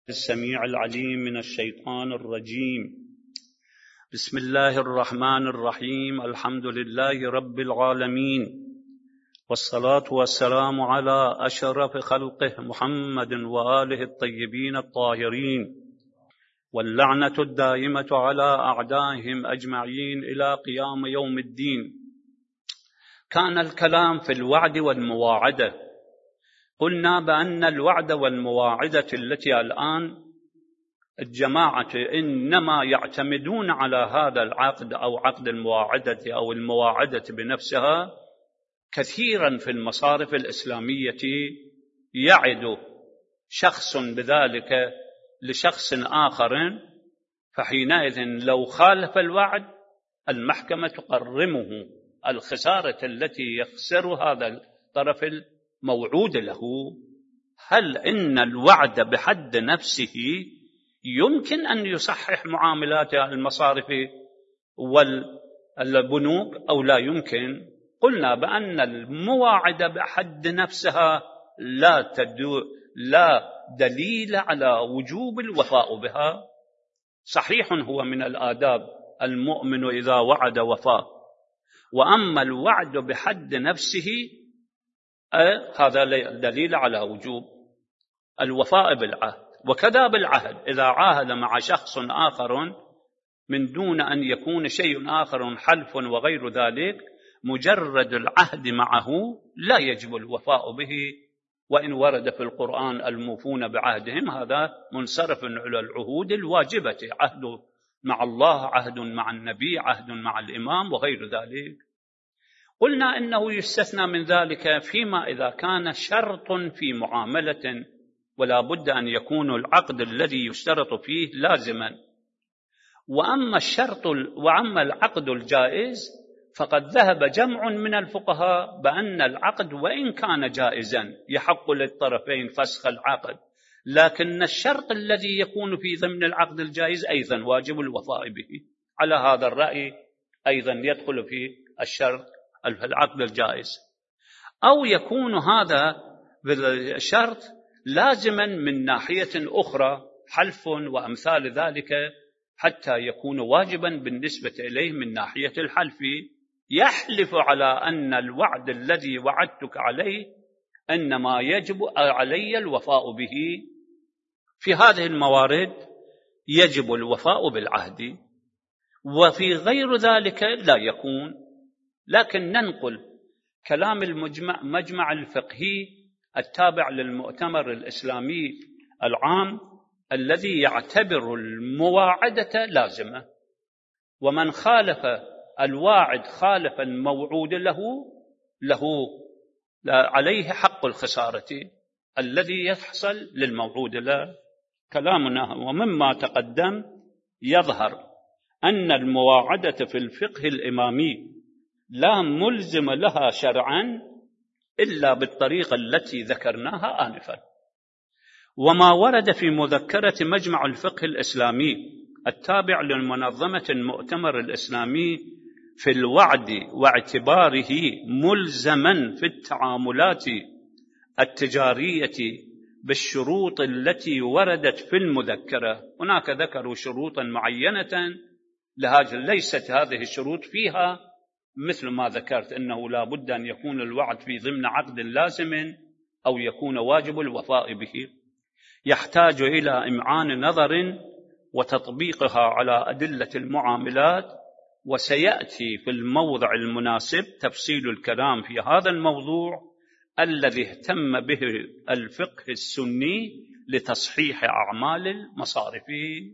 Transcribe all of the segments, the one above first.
السميع العليم من الشيطان الرجيم. بسم الله الرحمن الرحيم. الحمد لله رب العالمين، والصلاة والسلام على أشرف خلقه محمد وآله الطيبين الطاهرين، واللعنة الدائمة على أعدائهم أجمعين إلى قيام يوم الدين. كان الكلام في الوعد والمواعدة. قلنا بأن الوعد والمواعدة التي الآن الجماعة إنما يعتمدون على هذا العقد أو عقد المواعدة أو المواعدة بنفسها، كثيرا في المصارف الإسلامية يعد شخص بذلك لشخص آخر، فحينئذ لو خالف الوعد المحكمة تقرمه الخسارة التي يخسر هذا الطرف الموعود له. هل إن الوعد بحد نفسه يمكن أن يصحح معاملات المصارف والبنوك أو لا يمكن؟ قلنا بأن المواعدة بحد نفسها لا دليل على وجوب الوفاء بها. صحيح هو من الآداب المؤمن إذا وعد وفاء، وأما الوعد بحد نفسه هذا دليل على وجوب الوفاء بالعهد. وكذا بالعهد، إذا عاهد مع شخص آخر من دون أن يكون شيء آخر حلف وغير ذلك، مجرد العهد معه لا يجب الوفاء به، وإن ورد في القرآن الموفون بعهدهم، هذا منصرف على العهود الواجبة، عهد مع الله، عهد مع النبي، عهد مع الإمام وغير ذلك. قلنا إنه يستثنى من ذلك فيما إذا كان شرط في معاملة ولا بد أن يكون العقد الذي يشترط فيه لازما. وأما العقد الجائز فقد ذهب جمع من الفقهاء بأن العقد وإن كان جائزا يحق للطرفين فسخ العقد، لكن الشرط الذي يكون في ضمن العقد الجائز أيضا واجب الوفاء به. على هذا الرأي أيضا يدخل في الشرط العقد الجائز، أو يكون هذا بالشرط لازما من ناحية أخرى، حلف وأمثال ذلك، حتى يكون واجبا بالنسبة إليه من ناحية الحلف، يحلف على أن الوعد الذي وعدتك عليه إنما يجب علي الوفاء به. في هذه الموارد يجب الوفاء بالعهد، وفي غير ذلك لا يكون. لكن ننقل كلام المجمع الفقهي التابع للمؤتمر الإسلامي العام الذي يعتبر المواعدة لازمة، ومن خالف الواعد خالف الموعود له عليه حق الخسارة الذي يحصل للموعود له. كلامنا ومما تقدم يظهر أن المواعدة في الفقه الإمامي لا ملزم لها شرعا إلا بالطريقة التي ذكرناها آنفا. وما ورد في مذكرة مجمع الفقه الإسلامي التابع للمنظمة المؤتمر الإسلامي في الوعد واعتباره ملزما في التعاملات التجارية بالشروط التي وردت في المذكرة، هناك ذكروا شروطا معينة لهذه، ليست هذه الشروط فيها مثل ما ذكرت أنه لا بد أن يكون الوعد في ضمن عقد لازم أو يكون واجب الوفاء به، يحتاج إلى إمعان نظر وتطبيقها على أدلة المعاملات. وسيأتي في الموضع المناسب تفصيل الكلام في هذا الموضوع الذي اهتم به الفقه السني لتصحيح أعمال المصارف.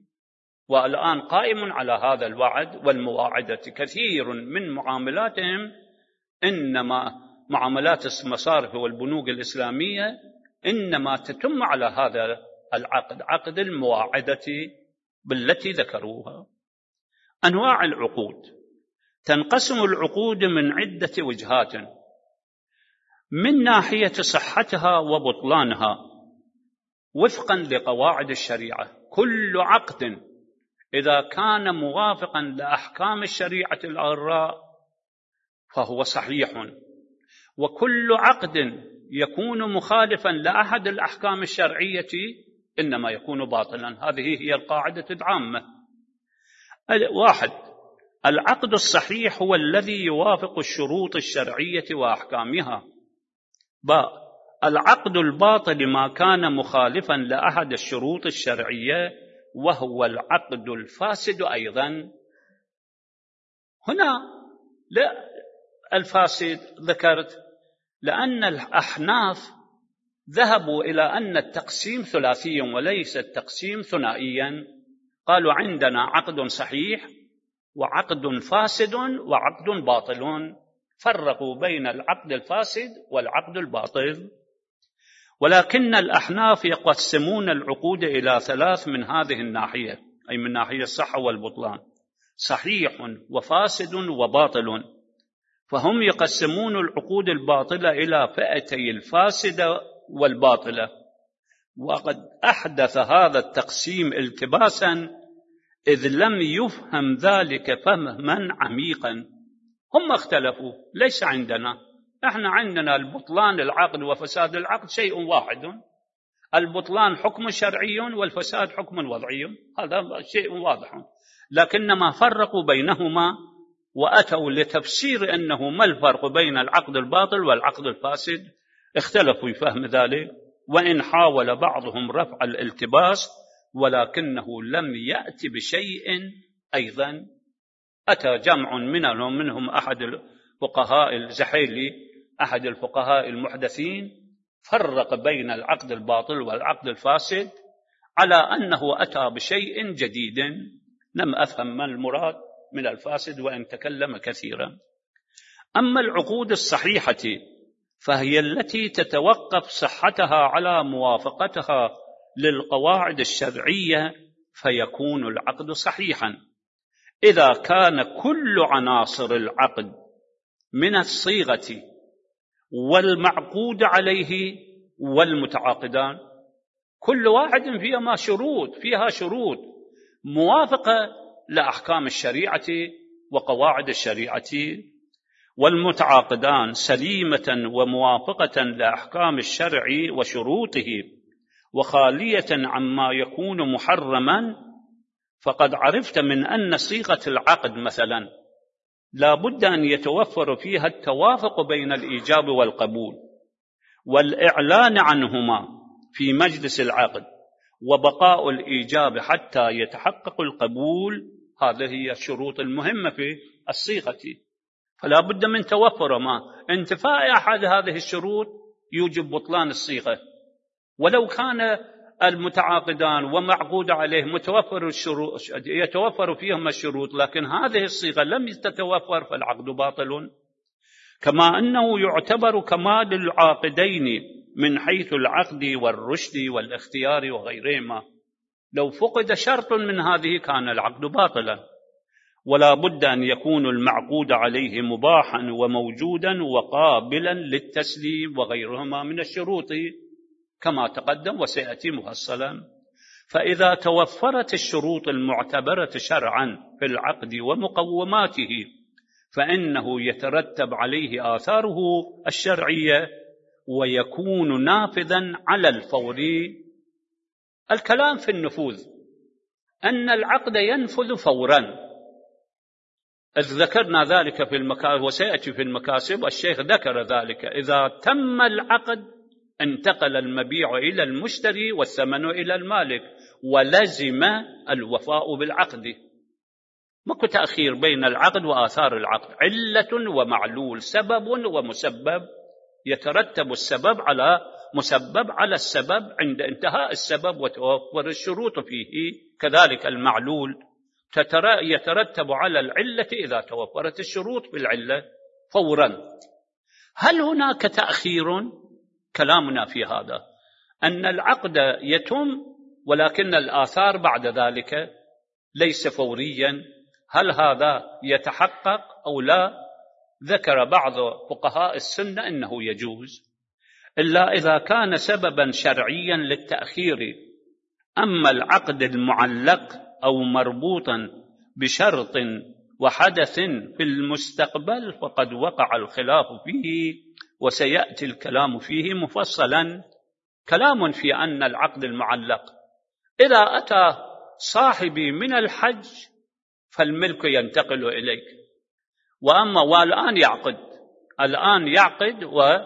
والآن قائم على هذا الوعد والمواعدة. كثير من معاملاتهم، إنما معاملات المصارف والبنوك الإسلامية إنما تتم على هذا العقد، عقد المواعدة بالتي ذكروها. أنواع العقود: تنقسم العقود من عدة وجهات من ناحية صحتها وبطلانها وفقا لقواعد الشريعة. كل عقد إذا كان موافقا لأحكام الشريعة الغراء فهو صحيح، وكل عقد يكون مخالفا لأحد الأحكام الشرعية إنما يكون باطلا. هذه هي القاعدة العامة. 1. العقد الصحيح هو الذي يوافق الشروط الشرعية وأحكامها. العقد الباطل ما كان مخالفا لأحد الشروط الشرعية وهو العقد الفاسد أيضا. هنا الفاسد ذكرت لأن الأحناف ذهبوا إلى أن التقسيم ثلاثي وليس التقسيم ثنائيا. قالوا عندنا عقد صحيح وعقد فاسد وعقد باطل، فرقوا بين العقد الفاسد والعقد الباطل. ولكن الأحناف يقسمون العقود إلى 3 من هذه الناحية، أي من ناحية الصحة والبطلان: صحيح وفاسد وباطل. فهم يقسمون العقود الباطلة إلى فئتي الفاسدة والباطلة. وقد أحدث هذا التقسيم التباسا إذ لم يفهم ذلك فهما عميقا. هم اختلفوا، ليس عندنا، احنا عندنا البطلان العقد وفساد العقد شيء واحد. البطلان حكم شرعي والفساد حكم وضعي، هذا شيء واضح. لكنما فرقوا بينهما وأتوا لتفسير أنه ما الفرق بين العقد الباطل والعقد الفاسد، اختلفوا في فهم ذلك، وإن حاول بعضهم رفع الالتباس ولكنه لم يأتي بشيء. أيضا أتى جمع منهم أحد الفقهاء الزحيلي، أحد الفقهاء المحدثين، فرق بين العقد الباطل والعقد الفاسد على أنه أتى بشيء جديد. لم أفهم ما المراد من الفاسد وإن تكلم كثيرا. أما العقود الصحيحة فهي التي تتوقف صحتها على موافقتها للقواعد الشرعية، فيكون العقد صحيحا إذا كان كل عناصر العقد من الصيغة والمعقود عليه والمتعاقدان كل واحد فيها شروط موافقة لأحكام الشريعة وقواعد الشريعة، والمتعاقدان سليمة وموافقة لأحكام الشرع وشروطه وخالية عما يكون محرما، فقد عرفت من أن صيغة العقد مثلا لا بد أن يتوفر فيها التوافق بين الإيجاب والقبول والإعلان عنهما في مجلس العقد وبقاء الإيجاب حتى يتحقق القبول. هذه هي الشروط المهمة في الصيغة، فلا بد من توفر انتفاء أحد هذه الشروط يوجب بطلان الصيغة. ولو كان المتعاقدان ومعقود عليه يتوفر فيهما الشروط، لكن هذه الصيغة لم تتوفر فالعقد باطل. كما أنه يعتبر كمال العاقدين من حيث العقد والرشد والاختيار وغيرهما. لو فقد شرط من هذه كان العقد باطلا. ولا بد أن يكون المعقود عليه مباحا وموجودا وقابلا للتسليم وغيرهما من الشروط كما تقدم وسيأتي مفصلا. فإذا توفرت الشروط المعتبرة شرعا في العقد ومقوماته فإنه يترتب عليه آثاره الشرعية ويكون نافذا على الفور. الكلام في النفوذ أن العقد ينفذ فورا، إذ ذكرنا ذلك في المكاسب وسيأتي في المكاسب، الشيخ ذكر ذلك. إذا تم العقد انتقل المبيع إلى المشتري والثمن إلى المالك، ولزم الوفاء بالعقد. ماكو تأخير بين العقد وآثار العقد، علة ومعلول، سبب ومسبب، يترتب السبب على مسبب على السبب عند انتهاء السبب وتوفر الشروط فيه. كذلك المعلول يترتب على العلة إذا توفرت الشروط بالعلة فورا. هل هناك تأخير؟ كلامنا في هذا أن العقد يتم ولكن الآثار بعد ذلك ليس فوريا. هل هذا يتحقق أو لا؟ ذكر بعض فقهاء السنة أنه يجوز، إلا إذا كان سببا شرعيا للتأخير. أما العقد المعلق أو مربوطا بشرط وحدث في المستقبل فقد وقع الخلاف فيه وسيأتي الكلام فيه مفصلا. كلام في أن العقد المعلق إذا أتى صاحبي من الحج فالملك ينتقل إليك. وأما الآن يعقد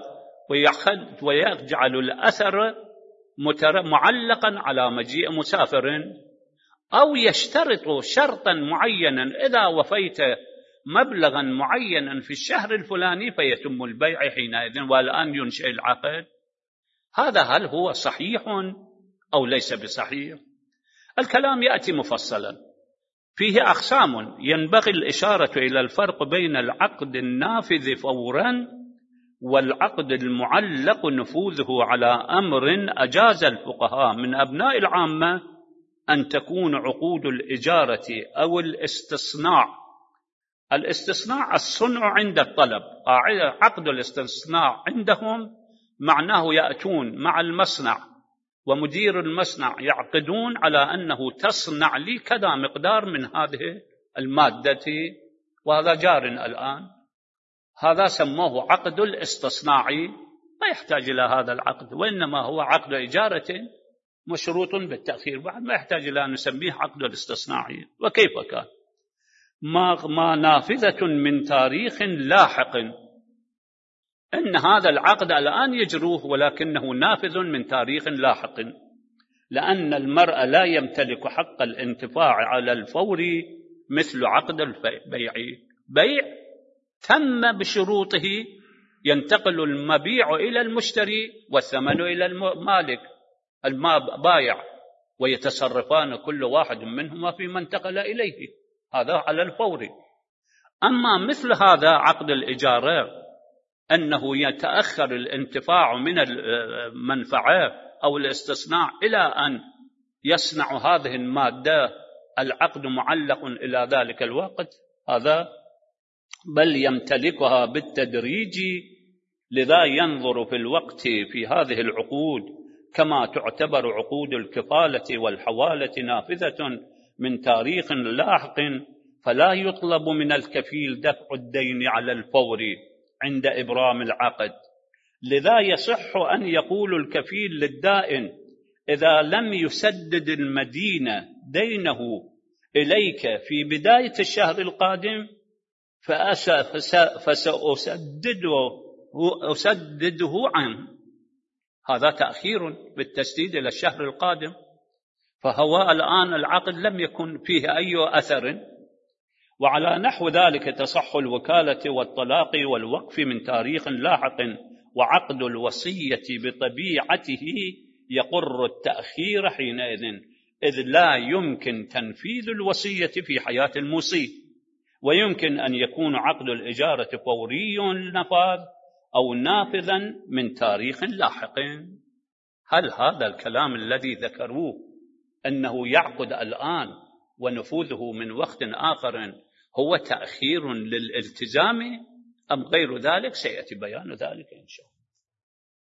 ويجعل الأثر معلقا على مجيء مسافر، أو يشترط شرطا معينا إذا وفيت مبلغا معينا في الشهر الفلاني فيتم البيع حينئذ، والآن ينشئ العقد. هذا هل هو صحيح أو ليس بصحيح؟ الكلام يأتي مفصلا، فيه أقسام. ينبغي الإشارة إلى الفرق بين العقد النافذ فورا والعقد المعلق نفوذه على أمر أجاز الفقهاء من أبناء العامة أن تكون عقود الإجارة أو الاستصناع الصنع عند الطلب. عقد الاستصناع عندهم معناه يأتون مع المصنع ومدير المصنع يعقدون على أنه تصنع لي كذا مقدار من هذه المادة، وهذا جار الآن. هذا سموه عقد الاستصناعي، ما يحتاج إلى هذا العقد، وإنما هو عقد إجارة مشروط بالتأخير، بعد ما يحتاج إلى أن نسميه عقد الاستصناعي. وكيف كان؟ ما نافذة من تاريخ لاحق، إن هذا العقد الآن يجروه ولكنه نافذ من تاريخ لاحق، لأن المرء لا يمتلك حق الانتفاع على الفور مثل عقد البيع. بيع تم بشروطه، ينتقل المبيع إلى المشتري والثمن إلى المالك البائع، ويتصرفان كل واحد منهما فيما انتقل إليه، هذا على الفور. أما مثل هذا عقد الإجارة أنه يتأخر الانتفاع من المنفعة أو الاستصناع إلى أن يصنع هذه المادة، العقد معلق إلى ذلك الوقت، هذا بل يمتلكها بالتدريج. لذا ينظر في الوقت في هذه العقود كما تعتبر عقود الكفالة والحوالة نافذة من تاريخ لاحق، فلا يطلب من الكفيل دفع الدين على الفور عند إبرام العقد. لذا يصح أن يقول الكفيل للدائن: إذا لم يسدد المدين دينه إليك في بداية الشهر القادم فسأسدده عنه. هذا تأخير بالتسديد إلى الشهر القادم، فهو الآن العقد لم يكن فيه أي أثر. وعلى نحو ذلك تصح الوكالة والطلاق والوقف من تاريخ لاحق، وعقد الوصية بطبيعته يقر التأخير حينئذ، إذ لا يمكن تنفيذ الوصية في حياة الموصي، ويمكن أن يكون عقد الإجارة فوري النفاذ أو نافذا من تاريخ لاحق. هل هذا الكلام الذي ذكروه أنه يعقد الآن ونفوذه من وقت آخر هو تأخير للالتزام أم غير ذلك؟ سيأتي بيان ذلك إن شاء الله.